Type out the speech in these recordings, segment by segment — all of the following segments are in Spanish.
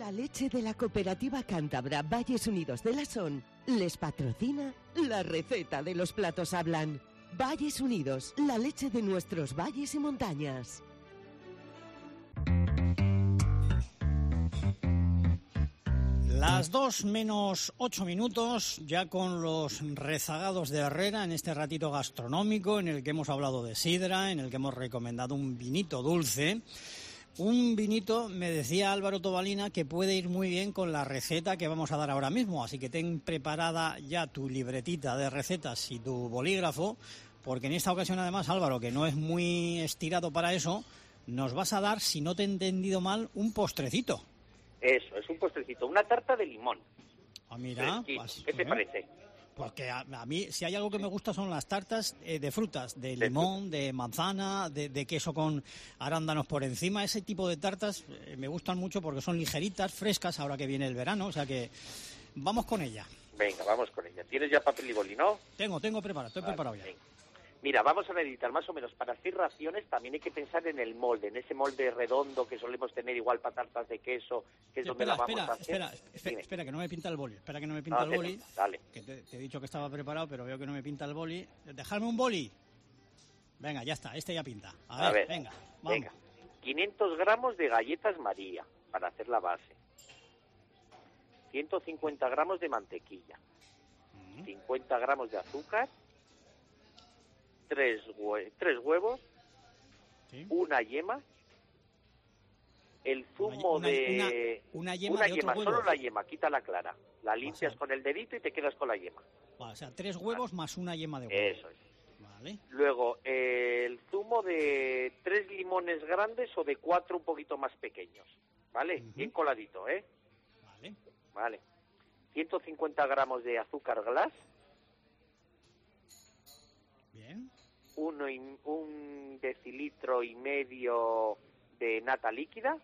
La leche de la cooperativa cántabra Valles Unidos de la Son les patrocina la receta de los platos hablan. Valles Unidos, la leche de nuestros valles y montañas. Las 2 menos 8 minutos, ya con los rezagados de Herrera en este ratito gastronómico en el que hemos hablado de sidra, en el que hemos recomendado un vinito dulce. Un vinito, me decía Álvaro Tobalina, que puede ir muy bien con la receta que vamos a dar ahora mismo, así que ten preparada ya tu libretita de recetas y tu bolígrafo, porque en esta ocasión además, Álvaro, que no es muy estirado para eso, nos vas a dar, si no te he entendido mal, un postrecito. Eso, es un postrecito, una tarta de limón. Ah, mira, ¿qué te parece? Porque a mí, si hay algo que me gusta son las tartas de frutas, de limón, de manzana, de queso con arándanos por encima. Ese tipo de tartas me gustan mucho porque son ligeritas, frescas, ahora que viene el verano. O sea que vamos con ella. Venga, vamos con ella. ¿Tienes ya papel y boli, no? Tengo preparado, estoy preparado ya. Venga. Mira, vamos a necesitar más o menos para hacer raciones, también hay que pensar en el molde, en ese molde redondo que solemos tener igual para tartas de queso, que es donde la vamos a hacer. Espera, que no me pinta el boli. Dale. Que te he dicho que estaba preparado, pero veo que no me pinta el boli. Dejadme un boli. Venga, ya está, este ya pinta. A ver, venga, vamos. Venga, 500 gramos de galletas María para hacer la base. 150 gramos de mantequilla. 50 gramos de azúcar. 3 huevos, ¿sí? Una yema, el zumo una yema, solo la yema, quita la clara, la limpias con el dedito y te quedas con la yema. Vale, o sea, 3 huevos más una yema de huevo. Eso es. Vale. Luego, el zumo de 3 limones grandes o de 4 un poquito más pequeños, ¿vale? Bien coladito, ¿eh? Vale. 150 gramos de azúcar glass. Bien. Un decilitro y medio de nata líquida.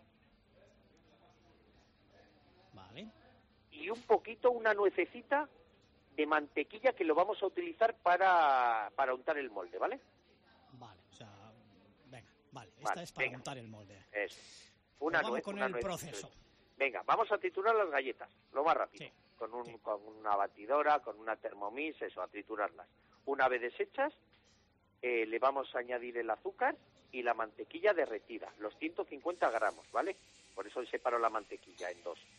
Vale. Y un poquito, una nuececita de mantequilla que lo vamos a utilizar para untar el molde, ¿vale? Vale, o sea, venga, vale, esta es para untar el molde. Eso. Vamos con el proceso. Venga, vamos a triturar las galletas, lo más rápido. Sí. Con una batidora, con una Thermomix, eso, a triturarlas. Una vez deshechas, le vamos a añadir el azúcar y la mantequilla derretida, los 150 gramos, ¿vale? Por eso separo la mantequilla en 2.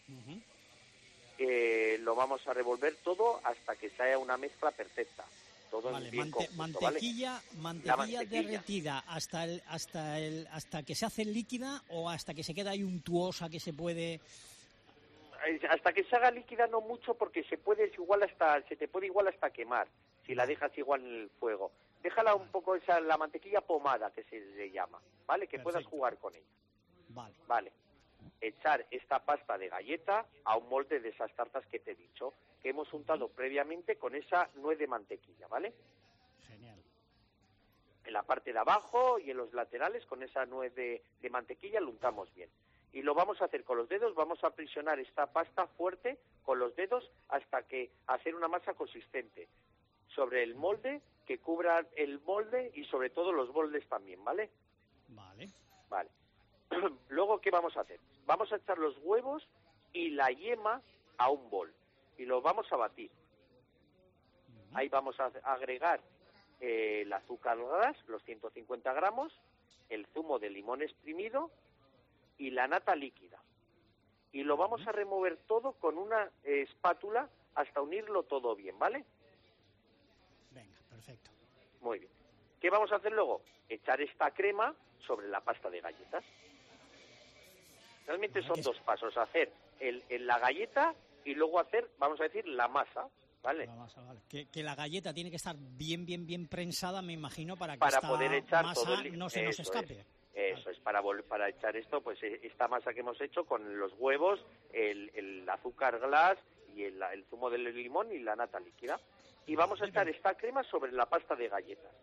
Lo vamos a revolver todo hasta que sea una mezcla perfecta. Todo vale, bien conjunto, mantequilla derretida hasta que se hace líquida o hasta que se queda ahí untuosa que se puede... Hasta que se haga líquida no mucho porque se te puede igual hasta quemar si la dejas igual en el fuego. Déjala un poco la mantequilla pomada que se le llama, ¿vale? Que puedas jugar con ella. Vale. Echar esta pasta de galleta a un molde de esas tartas que te he dicho, que hemos untado previamente con esa nuez de mantequilla, ¿vale? Genial. En la parte de abajo y en los laterales con esa nuez de mantequilla lo untamos bien. Y lo vamos a hacer con los dedos, vamos a aprisionar esta pasta fuerte con los dedos hasta que hacer una masa consistente sobre el molde, que cubra el molde y sobre todo los bordes también, ¿vale? Vale. Luego, ¿qué vamos a hacer? Vamos a echar los huevos y la yema a un bol y lo vamos a batir. Ahí vamos a agregar el azúcar glass, los 150 gramos, el zumo de limón exprimido y la nata líquida. Y lo vamos a remover todo con una espátula hasta unirlo todo bien, ¿vale? Venga, perfecto. Muy bien. ¿Qué vamos a hacer luego? Echar esta crema sobre la pasta de galletas. Realmente son 2 pasos, hacer la galleta y luego hacer, vamos a decir, la masa, ¿vale? La masa, vale. Que la galleta tiene que estar bien prensada, me imagino, para que poder echar masa todo no se nos escape. Eso es, para echar esto, pues esta masa que hemos hecho con los huevos, el azúcar glass y el zumo del limón y la nata líquida. Y vamos a echar esta crema sobre la pasta de galletas.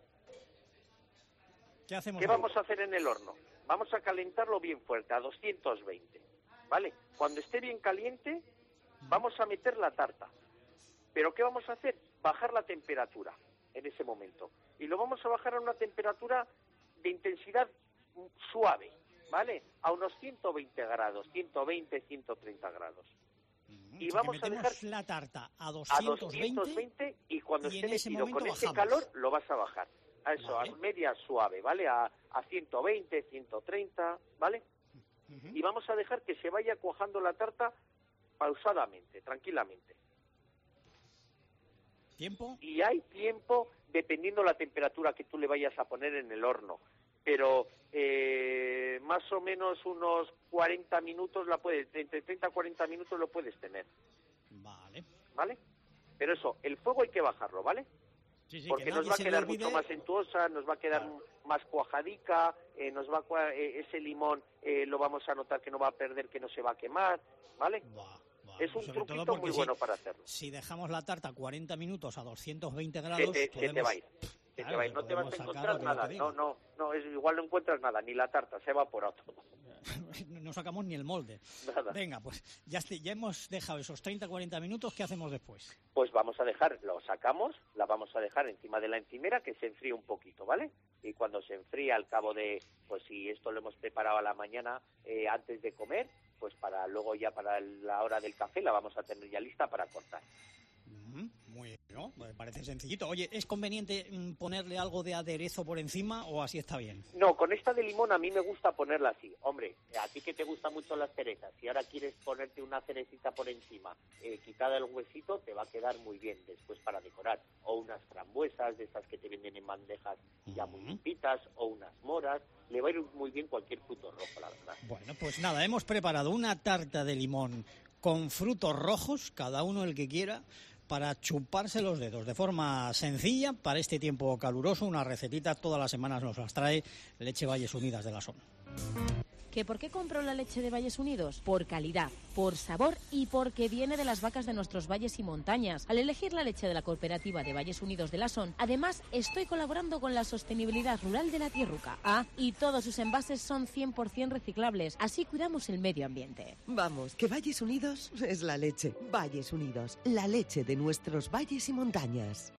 ¿Qué vamos a hacer en el horno? Vamos a calentarlo bien fuerte, a 220, ¿vale? Cuando esté bien caliente, vamos a meter la tarta. ¿Pero qué vamos a hacer? Bajar la temperatura en ese momento. Y lo vamos a bajar a una temperatura de intensidad suave, ¿vale? A unos 120 grados, 120, 130 grados. Y vamos a dejar la tarta a 220 y cuando y esté en ese metido momento con ese bajamos. calor lo vas a bajar. A eso, Vale. a media suave, ¿vale? A 120, 130, ¿vale? Y vamos a dejar que se vaya cuajando la tarta pausadamente, tranquilamente. ¿Tiempo? Y hay tiempo dependiendo la temperatura que tú le vayas a poner en el horno. Pero más o menos unos 40 minutos entre 30 y 40 minutos lo puedes tener. Vale. ¿Vale? Pero eso, el fuego hay que bajarlo, ¿vale? Sí, Porque que nos va a quedar mucho más sentuosa, nos va a quedar más cuajadica, ese limón lo vamos a notar que no va a perder, que no se va a quemar, ¿vale? Es un truquito muy bueno para hacerlo. Si dejamos la tarta 40 minutos a 220 grados... Se te va a ir. No te vas a encontrar nada. No, igual no encuentras nada, ni la tarta, se ha evaporado todo. No sacamos ni el molde. Nada. Venga, pues ya hemos dejado esos 30-40 minutos, ¿qué hacemos después? Pues lo sacamos, la vamos a dejar encima de la encimera que se enfríe un poquito, ¿vale? Y cuando se enfríe al cabo de, pues si esto lo hemos preparado a la mañana antes de comer, pues para luego ya para la hora del café la vamos a tener ya lista para cortar. Muy bien, ¿no? Me parece sencillito. Oye, ¿es conveniente ponerle algo de aderezo por encima o así está bien? No, con esta de limón a mí me gusta ponerla así. Hombre, a ti que te gustan mucho las cerezas, si ahora quieres ponerte una cerecita por encima, quitada el huesito, te va a quedar muy bien después para decorar. O unas frambuesas de esas que te venden en bandejas ya muy limpitas, o unas moras. Le va a ir muy bien cualquier fruto rojo, la verdad. Bueno, pues nada, hemos preparado una tarta de limón con frutos rojos, cada uno el que quiera, para chuparse los dedos de forma sencilla para este tiempo caluroso. Una recetita todas las semanas nos las trae Leche Valles Unidas de la Son. ¿Que por qué compro la leche de Valles Unidos? Por calidad, por sabor y porque viene de las vacas de nuestros valles y montañas. Al elegir la leche de la cooperativa de Valles Unidos de la Son, además estoy colaborando con la sostenibilidad rural de la Tierruca. Y todos sus envases son 100% reciclables, así cuidamos el medio ambiente. Vamos, que Valles Unidos es la leche. Valles Unidos, la leche de nuestros valles y montañas.